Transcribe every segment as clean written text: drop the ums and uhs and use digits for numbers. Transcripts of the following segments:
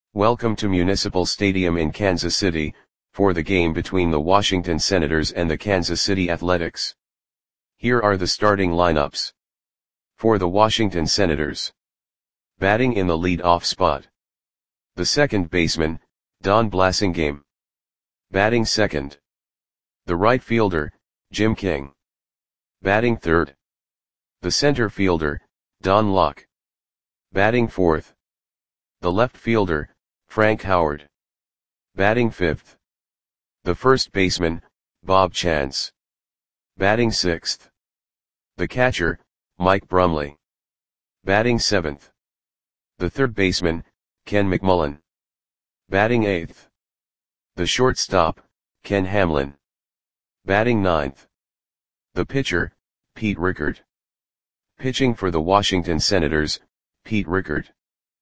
Welcome to Municipal Stadium in Kansas City, for the game between the Washington Senators and the Kansas City Athletics. Here are the starting lineups. For the Washington Senators. Batting in the lead-off spot. The second baseman, Don Blasingame. Batting second. The right fielder, Jim King. Batting third. The center fielder, Don Locke. Batting fourth. The left fielder, Frank Howard. Batting fifth. The first baseman, Bob Chance. Batting sixth. The catcher, Mike Brumley. Batting seventh. The third baseman, Ken McMullen. Batting eighth. The shortstop, Ken Hamlin. Batting ninth. The pitcher, Pete Rickard. Pitching for the Washington Senators, Pete Rickard.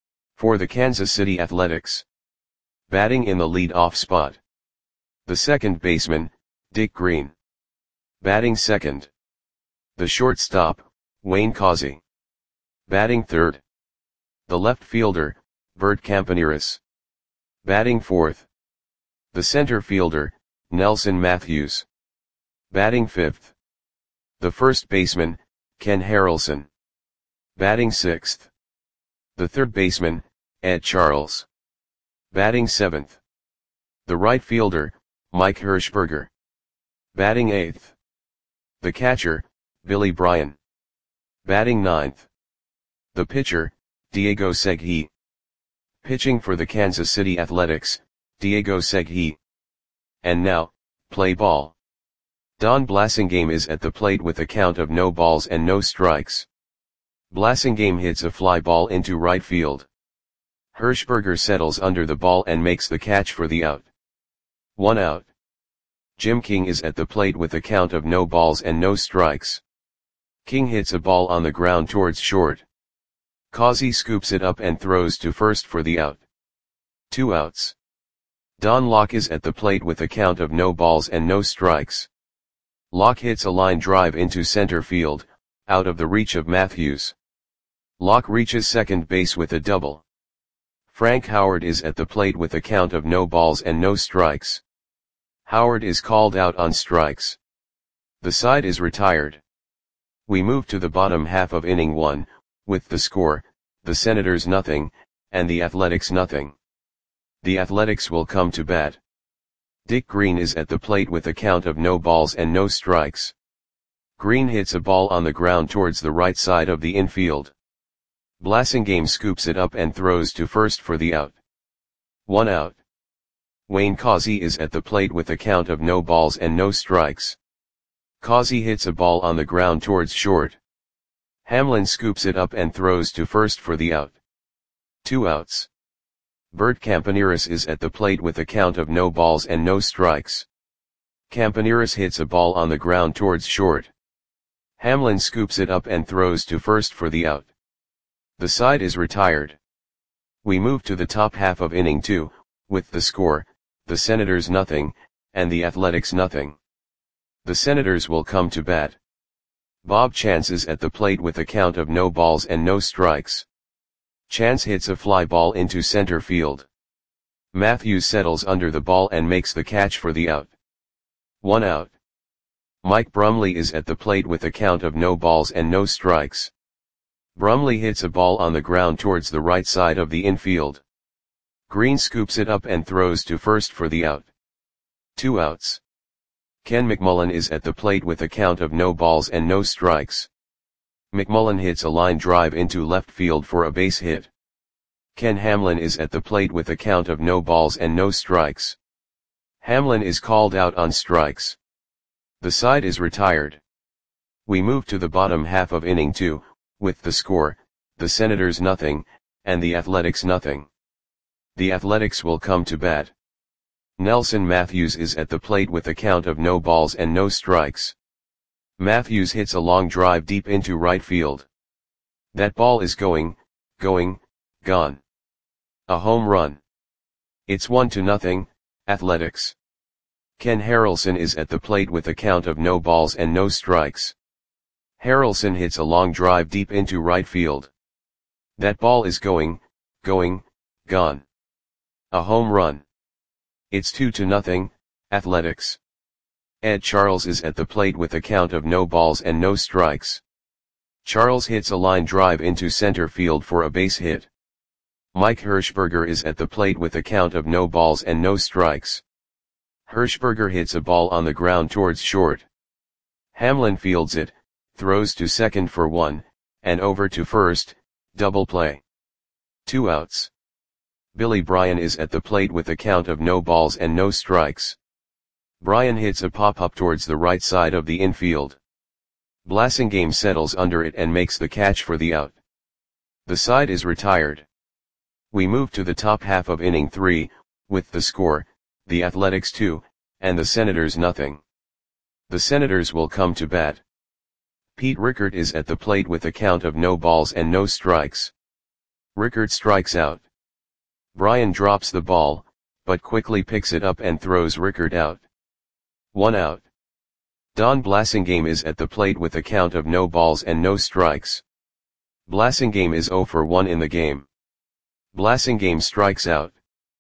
For the Kansas City Athletics. Batting in the lead-off spot. The second baseman, Dick Green. Batting second. The shortstop, Wayne Causey. Batting third. The left fielder, Bert Campaneris. Batting fourth. The center fielder, Nelson Matthews. Batting fifth. The first baseman, Ken Harrelson. Batting sixth. The third baseman, Ed Charles. Batting seventh. The right fielder, Mike Hirschberger. Batting eighth. The catcher, Billy Bryan. Batting ninth. The pitcher, Diego Segui. Pitching for the Kansas City Athletics, Diego Segui. And now, play ball. Don Blasingame is at the plate with a count of no balls and no strikes. Blasingame hits a fly ball into right field. Hirschberger settles under the ball and makes the catch for the out. 1 out. Jim King is at the plate with a count of no balls and no strikes. King hits a ball on the ground towards short. Causey scoops it up and throws to first for the out. 2 outs. Don Locke is at the plate with a count of no balls and no strikes. Locke hits a line drive into center field, out of the reach of Matthews. Locke reaches second base with a double. Frank Howard is at the plate with a count of no balls and no strikes. Howard is called out on strikes. The side is retired. We move to the bottom half of inning 1, with the score, the Senators 0, and the Athletics 0. The Athletics will come to bat. Dick Green is at the plate with a count of no balls and no strikes. Green hits a ball on the ground towards the right side of the infield. Blasingame scoops it up and throws to first for the out. 1 out. Wayne Causey is at the plate with a count of no balls and no strikes. Causey hits a ball on the ground towards short. Hamlin scoops it up and throws to first for the out. 2 outs. Bert Campaneris is at the plate with a count of no balls and no strikes. Campaneris hits a ball on the ground towards short. Hamlin scoops it up and throws to first for the out. The side is retired. We move to the top half of inning 2, with the score, the Senators 0, and the Athletics 0. The Senators will come to bat. Bob Chance is at the plate with a count of no balls and no strikes. Chance hits a fly ball into center field. Matthews settles under the ball and makes the catch for the out. 1 out. Mike Brumley is at the plate with a count of no balls and no strikes. Brumley hits a ball on the ground towards the right side of the infield. Green scoops it up and throws to first for the out. 2 outs. Ken McMullen is at the plate with a count of no balls and no strikes. McMullen hits a line drive into left field for a base hit. Ken Hamlin is at the plate with a count of no balls and no strikes. Hamlin is called out on strikes. The side is retired. We move to the bottom half of inning 2, with the score, the Senators 0, and the Athletics 0. The Athletics will come to bat. Nelson Matthews is at the plate with a count of no balls and no strikes. Matthews hits a long drive deep into right field. That ball is gone. A home run. It's 1-0, Athletics. Ken Harrelson is at the plate with a count of no balls and no strikes. Harrelson hits a long drive deep into right field. That ball is gone. A home run. It's 2-0, Athletics. Ed Charles is at the plate with a count of no balls and no strikes. Charles hits a line drive into center field for a base hit. Mike Hirschberger is at the plate with a count of no balls and no strikes. Hirschberger hits a ball on the ground towards short. Hamlin fields it, throws to second for 1, and over to first, double play. 2 outs. Billy Bryan is at the plate with a count of no balls and no strikes. Bryan hits a pop-up towards the right side of the infield. Blasingame settles under it and makes the catch for the out. The side is retired. We move to the top half of inning 3, with the score, the Athletics 2, and the Senators nothing. The Senators will come to bat. Pete Rickert is at the plate with a count of no balls and no strikes. Rickert strikes out. Bryan drops the ball, but quickly picks it up and throws Rickert out. 1 out. Don Blasingame is at the plate with a count of no balls and no strikes. Blasingame is 0 for 1 in the game. Blasingame strikes out.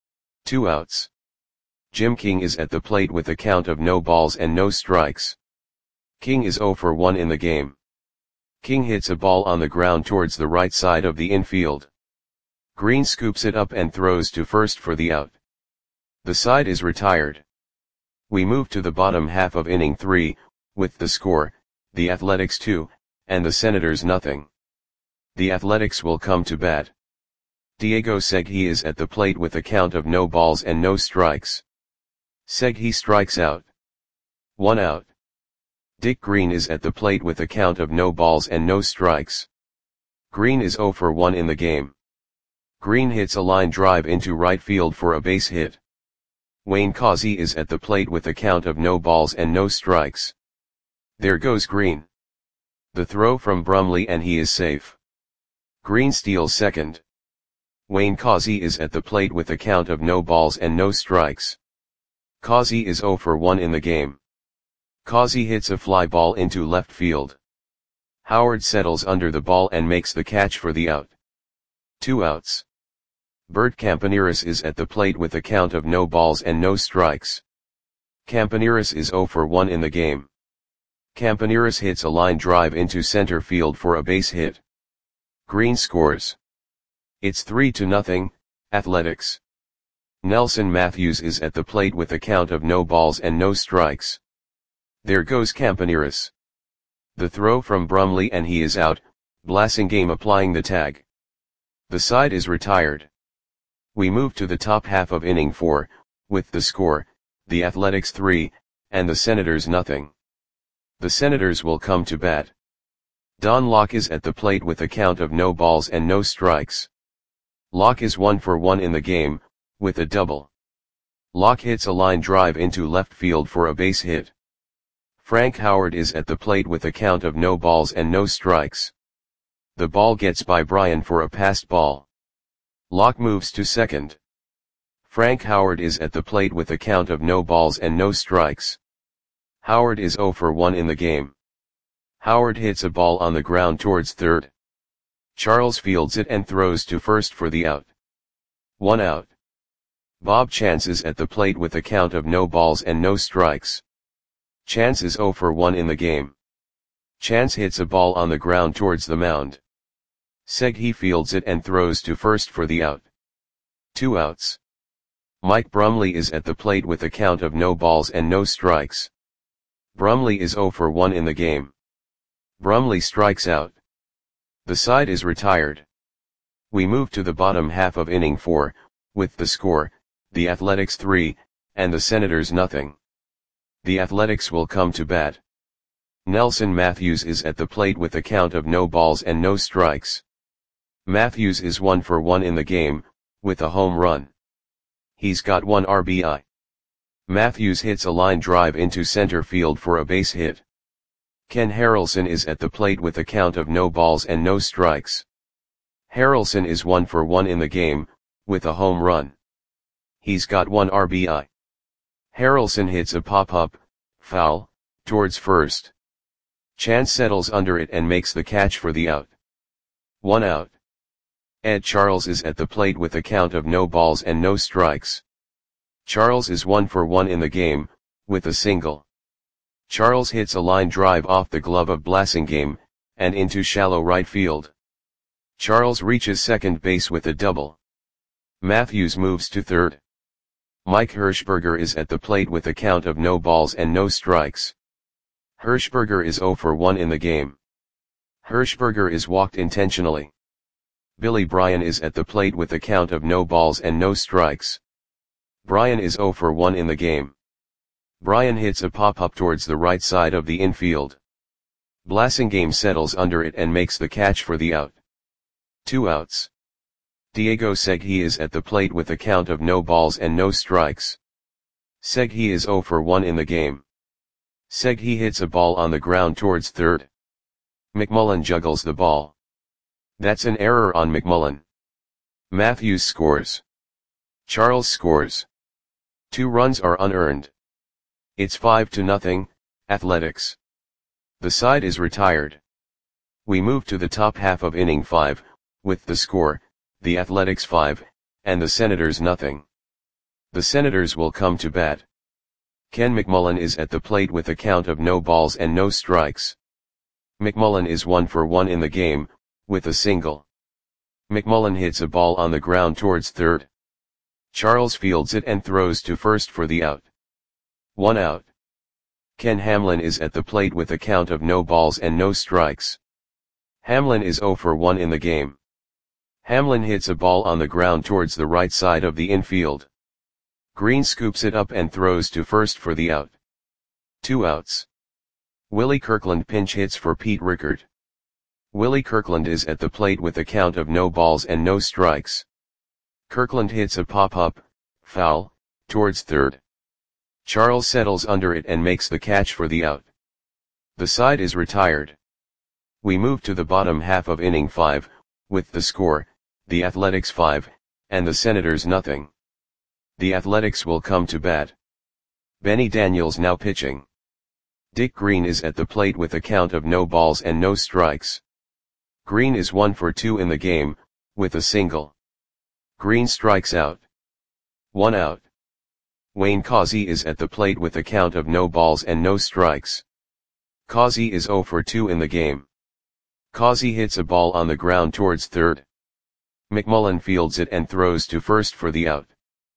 2 outs. Jim King is at the plate with a count of no balls and no strikes. King is 0 for 1 in the game. King hits a ball on the ground towards the right side of the infield. Green scoops it up and throws to first for the out. The side is retired. We move to the bottom half of inning 3, with the score, the Athletics 2, and the Senators nothing. The Athletics will come to bat. Diego Segui is at the plate with a count of no balls and no strikes. Segui strikes out. 1 out. Dick Green is at the plate with a count of no balls and no strikes. Green is 0 for 1 in the game. Green hits a line drive into right field for a base hit. Wayne Causey is at the plate with a count of no balls and no strikes. There goes Green. The throw from Brumley and he is safe. Green steals second. Wayne Causey is at the plate with a count of no balls and no strikes. Causey is 0 for 1 in the game. Causey hits a fly ball into left field. Howard settles under the ball and makes the catch for the out. 2 outs. Bert Campaneris is at the plate with a count of no balls and no strikes. Campaneris is 0 for 1 in the game. Campaneris hits a line drive into center field for a base hit. Green scores. It's 3-0, Athletics. Nelson Matthews is at the plate with a count of no balls and no strikes. There goes Campaneris. The throw from Brumley and he is out, Blasingame applying the tag. The side is retired. We move to the top half of inning 4, with the score, the Athletics 3, and the Senators nothing. The Senators will come to bat. Don Locke is at the plate with a count of no balls and no strikes. Locke is 1 for 1 in the game, with a double. Locke hits a line drive into left field for a base hit. Frank Howard is at the plate with a count of no balls and no strikes. The ball gets by Bryan for a passed ball. Locke moves to second. Frank Howard is at the plate with a count of no balls and no strikes. Howard is 0 for 1 in the game. Howard hits a ball on the ground towards third. Charles fields it and throws to first for the out. 1 out. Bob Chance is at the plate with a count of no balls and no strikes. Chance is 0 for 1 in the game. Chance hits a ball on the ground towards the mound. Segui fields it and throws to first for the out. 2 outs. Mike Brumley is at the plate with a count of no balls and no strikes. Brumley is 0 for 1 in the game. Brumley strikes out. The side is retired. We move to the bottom half of inning 4, with the score, the Athletics 3, and the Senators nothing. The Athletics will come to bat. Nelson Matthews is at the plate with a count of no balls and no strikes. Matthews is 1 for 1 in the game, with a home run. He's got 1 RBI. Matthews hits a line drive into center field for a base hit. Ken Harrelson is at the plate with a count of no balls and no strikes. Harrelson is 1 for 1 in the game, with a home run. He's got 1 RBI. Harrelson hits a pop-up, foul, towards first. Chance settles under it and makes the catch for the out. 1 out. Ed Charles is at the plate with a count of no balls and no strikes. Charles is 1 for 1 in the game, with a single. Charles hits a line drive off the glove of Blasingame, and into shallow right field. Charles reaches second base with a double. Matthews moves to third. Mike Hirschberger is at the plate with a count of no balls and no strikes. Hirschberger is 0 for 1 in the game. Hirschberger is walked intentionally. Billy Bryan is at the plate with a count of no balls and no strikes. Bryan is 0 for 1 in the game. Bryan hits a pop-up towards the right side of the infield. Blasingame settles under it and makes the catch for the out. 2 outs. Diego Segui is at the plate with a count of no balls and no strikes. Segui is 0 for 1 in the game. Segui hits a ball on the ground towards third. McMullen juggles the ball. That's an error on McMullen. Matthews scores. Charles scores. 2 runs are unearned. It's 5-0, Athletics. The side is retired. We move to the top half of inning 5, with the score, the Athletics 5, and the Senators nothing. The Senators will come to bat. Ken McMullen is at the plate with a count of no balls and no strikes. McMullen is 1 for 1 in the game, with a single. McMullen hits a ball on the ground towards third. Charles fields it and throws to first for the out. 1 out. Ken Hamlin is at the plate with a count of no balls and no strikes. Hamlin is 0 for 1 in the game. Hamlin hits a ball on the ground towards the right side of the infield. Green scoops it up and throws to first for the out. 2 outs. Willie Kirkland pinch hits for Pete Rickard. Willie Kirkland is at the plate with a count of no balls and no strikes. Kirkland hits a pop-up, foul, towards third. Charles settles under it and makes the catch for the out. The side is retired. We move to the bottom half of inning 5, with the score, the Athletics 5, and the Senators nothing. The Athletics will come to bat. Benny Daniels now pitching. Dick Green is at the plate with a count of no balls and no strikes. Green is 1 for 2 in the game, with a single. Green strikes out. 1 out. Wayne Causey is at the plate with a count of no balls and no strikes. Causey is 0 for 2 in the game. Causey hits a ball on the ground towards third. McMullen fields it and throws to first for the out.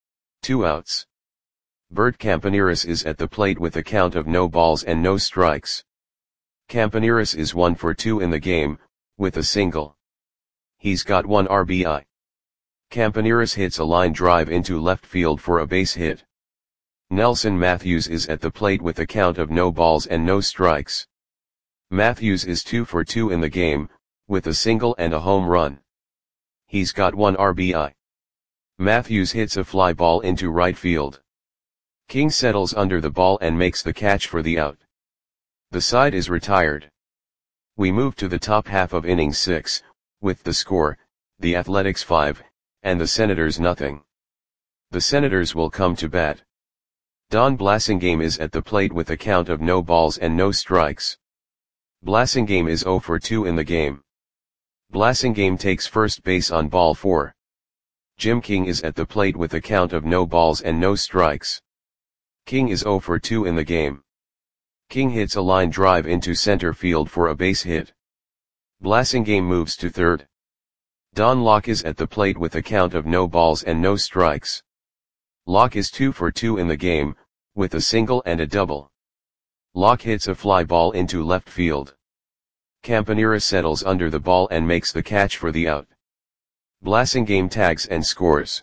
2 outs. Bert Campaneris is at the plate with a count of no balls and no strikes. Campaneris is 1 for 2 in the game, with a single. He's got 1 RBI. Campaneris hits a line drive into left field for a base hit. Nelson Matthews is at the plate with a count of no balls and no strikes. Matthews is 2 for 2 in the game, with a single and a home run. He's got 1 RBI. Matthews hits a fly ball into right field. King settles under the ball and makes the catch for the out. The side is retired. We move to the top half of inning 6, with the score, the Athletics 5, and the Senators nothing. The Senators will come to bat. Don Blasingame is at the plate with a count of no balls and no strikes. Blasingame is 0 for 2 in the game. Blasingame takes first base on ball 4. Jim King is at the plate with a count of no balls and no strikes. King is 0 for 2 in the game. King hits a line drive into center field for a base hit. Blasingame moves to third. Don Locke is at the plate with a count of no balls and no strikes. Locke is 2 for 2 in the game, with a single and a double. Locke hits a fly ball into left field. Campaneris settles under the ball and makes the catch for the out. Blasingame tags and scores.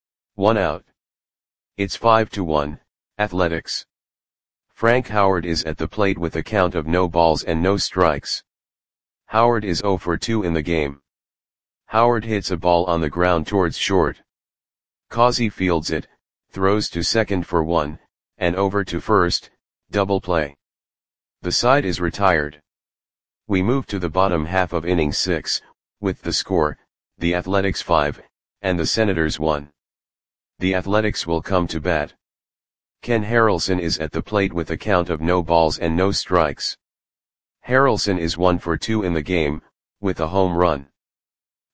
1 out. It's 5-1, Athletics. Frank Howard is at the plate with a count of no balls and no strikes. Howard is 0 for 2 in the game. Howard hits a ball on the ground towards short. Causey fields it, throws to second for 1, and over to first, double play. The side is retired. We move to the bottom half of inning 6, with the score, the Athletics 5, and the Senators 1. The Athletics will come to bat. Ken Harrelson is at the plate with a count of no balls and no strikes. Harrelson is 1 for 2 in the game, with a home run.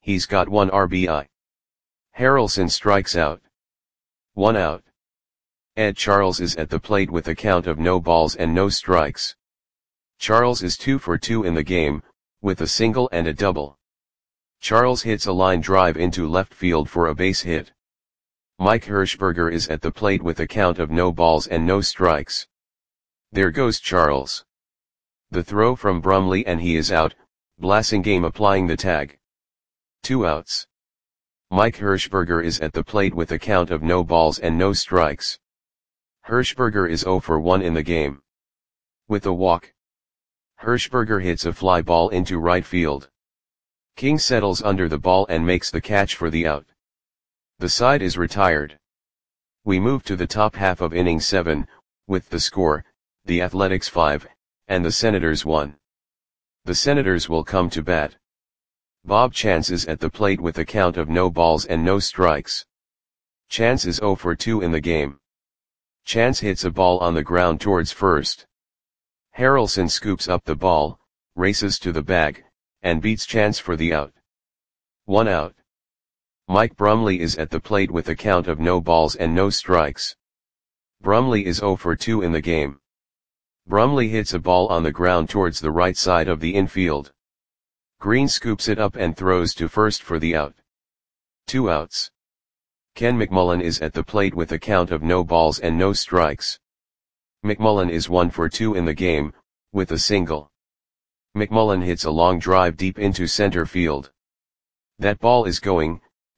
He's got 1 RBI. Harrelson strikes out. 1 out. Ed Charles is at the plate with a count of no balls and no strikes. Charles is 2 for 2 in the game, with a single and a double. Charles hits a line drive into left field for a base hit. Mike Hirschberger is at the plate with a count of no balls and no strikes. There goes Charles. The throw from Brumley and he is out, Blasingame applying the tag. 2 outs. Mike Hirschberger is at the plate with a count of no balls and no strikes. Hirschberger is 0 for 1 in the game. With a walk, Hirschberger hits a fly ball into right field. King settles under the ball and makes the catch for the out. The side is retired. We move to the top half of inning 7, with the score, the Athletics 5, and the Senators 1. The Senators will come to bat. Bob Chance is at the plate with a count of no balls and no strikes. Chance is 0 for 2 in the game. Chance hits a ball on the ground towards first. Harrelson scoops up the ball, races to the bag, and beats Chance for the out. 1 out. Mike Brumley is at the plate with a count of no balls and no strikes. Brumley is 0 for 2 in the game. Brumley hits a ball on the ground towards the right side of the infield. Green scoops it up and throws to first for the out. 2 outs. Ken McMullen is at the plate with a count of no balls and no strikes. McMullen is 1 for 2 in the game, with a single. McMullen hits a long drive deep into center field. That ball is gone.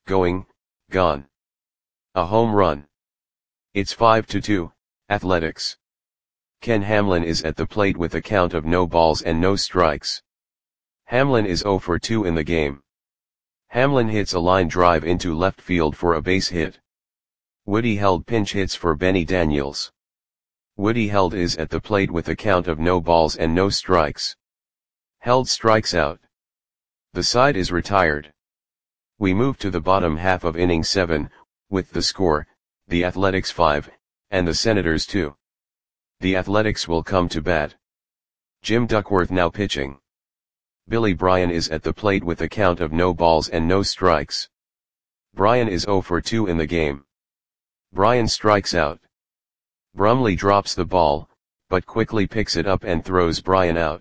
A home run. It's 5-2, Athletics. Ken Hamlin is at the plate with a count of no balls and no strikes. Hamlin is 0 for 2 in the game. Hamlin hits a line drive into left field for a base hit. Woody Held pinch hits for Benny Daniels. Woody Held is at the plate with a count of no balls and no strikes. Held strikes out. The side is retired. We move to the bottom half of inning 7, with the score, the Athletics 5, and the Senators 2. The Athletics will come to bat. Jim Duckworth now pitching. Billy Bryan is at the plate with a count of no balls and no strikes. Bryan is 0 for 2 in the game. Bryan strikes out. Brumley drops the ball, but quickly picks it up and throws Bryan out.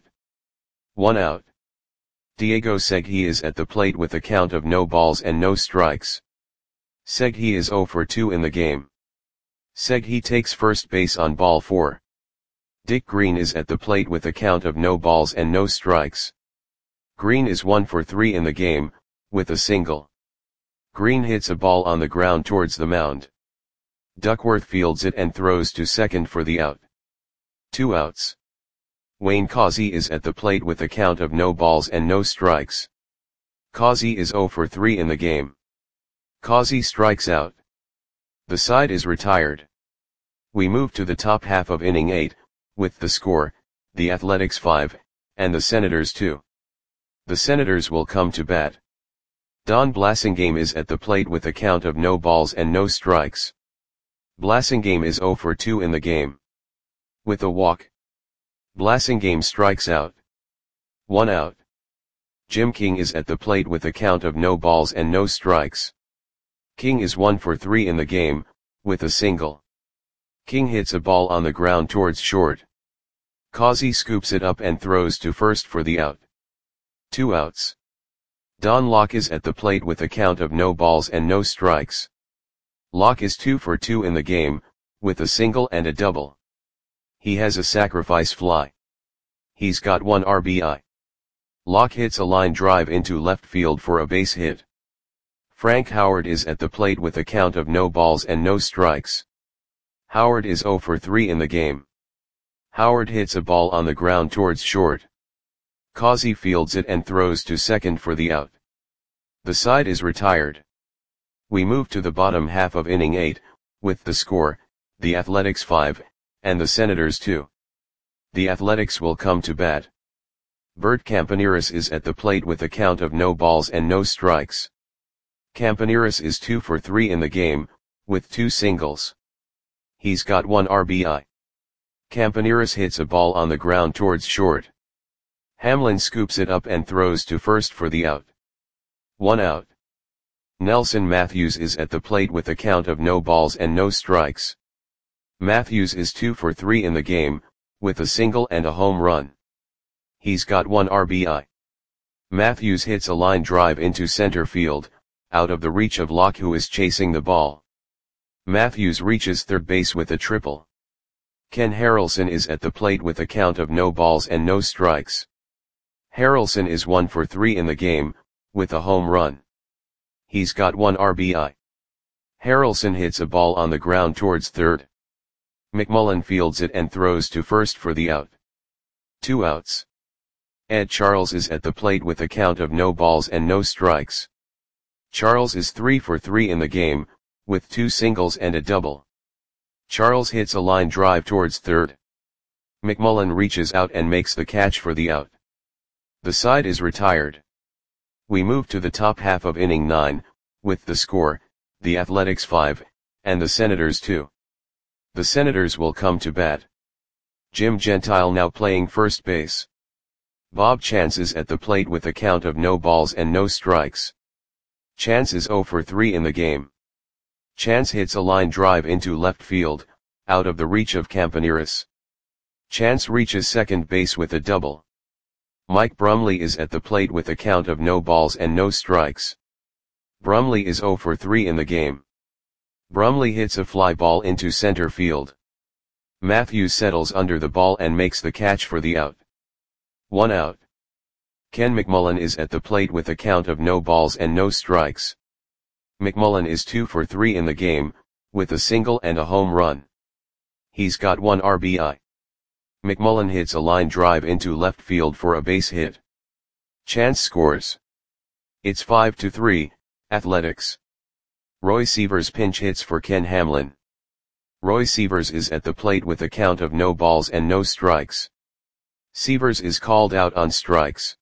1 out. Diego Segui is at the plate with a count of no balls and no strikes. Segui is 0 for 2 in the game. Segui takes first base on ball 4. Dick Green is at the plate with a count of no balls and no strikes. Green is 1 for 3 in the game, with a single. Green hits a ball on the ground towards the mound. Duckworth fields it and throws to second for the out. 2 outs. Wayne Causey is at the plate with a count of no balls and no strikes. Causey is 0 for 3 in the game. Causey strikes out. The side is retired. We move to the top half of inning 8, with the score, the Athletics 5, and the Senators 2. The Senators will come to bat. Don Blasingame is at the plate with a count of no balls and no strikes. Blasingame is 0 for 2 in the game. With a walk, Blasingame strikes out. 1 out. Jim King is at the plate with a count of no balls and no strikes. King is 1 for 3 in the game, with a single. King hits a ball on the ground towards short. Causey scoops it up and throws to first for the out. 2 outs. Don Locke is at the plate with a count of no balls and no strikes. Locke is 2 for 2 in the game, with a single and a double. He has a sacrifice fly. He's got 1 RBI. Locke hits a line drive into left field for a base hit. Frank Howard is at the plate with a count of no balls and no strikes. Howard is 0 for 3 in the game. Howard hits a ball on the ground towards short. Causey fields it and throws to second for the out. The side is retired. We move to the bottom half of inning 8, with the score, the Athletics 5, and the Senators 2. The Athletics will come to bat. Bert Campaneris is at the plate with a count of no balls and no strikes. Campaneris is 2 for 3 in the game, with 2 singles. He's got 1 RBI. Campaneris hits a ball on the ground towards short. Hamlin scoops it up and throws to first for the out. 1 out. Nelson Matthews is at the plate with a count of no balls and no strikes. Matthews is 2 for 3 in the game, with a single and a home run. He's got 1 RBI. Matthews hits a line drive into center field, out of the reach of Locke, who is chasing the ball. Matthews reaches third base with a triple. Ken Harrelson is at the plate with a count of no balls and no strikes. Harrelson is 1 for 3 in the game, with a home run. He's got 1 RBI. Harrelson hits a ball on the ground towards third. McMullen fields it and throws to first for the out. 2 outs. Ed Charles is at the plate with a count of no balls and no strikes. Charles is 3 for 3 in the game, with 2 singles and a double. Charles hits a line drive towards third. McMullen reaches out and makes the catch for the out. The side is retired. We move to the top half of inning 9, with the score, the Athletics 5, and the Senators 2. The Senators will come to bat. Jim Gentile now playing first base. Bob Chance is at the plate with a count of no balls and no strikes. Chance is 0 for 3 in the game. Chance hits a line drive into left field, out of the reach of Campaneris. Chance reaches second base with a double. Mike Brumley is at the plate with a count of no balls and no strikes. Brumley is 0 for 3 in the game. Brumley hits a fly ball into center field. Matthews settles under the ball and makes the catch for the out. 1 out. Ken McMullen is at the plate with a count of no balls and no strikes. McMullen is 2 for 3 in the game, with a single and a home run. He's got 1 RBI. McMullen hits a line drive into left field for a base hit. Chance scores. It's 5-3, Athletics. Roy Sievers pinch hits for Ken Hamlin. Roy Sievers is at the plate with a count of no balls and no strikes. Sievers is called out on strikes.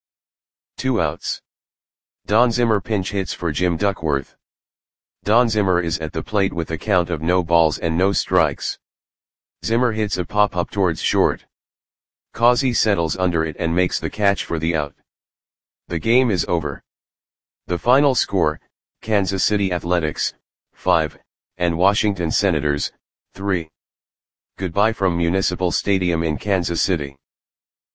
2 outs. Don Zimmer pinch hits for Jim Duckworth. Don Zimmer is at the plate with a count of no balls and no strikes. Zimmer hits a pop-up towards short. Causey settles under it and makes the catch for the out. The game is over. The final score, Kansas City Athletics, 5, and Washington Senators, 3. Goodbye from Municipal Stadium in Kansas City.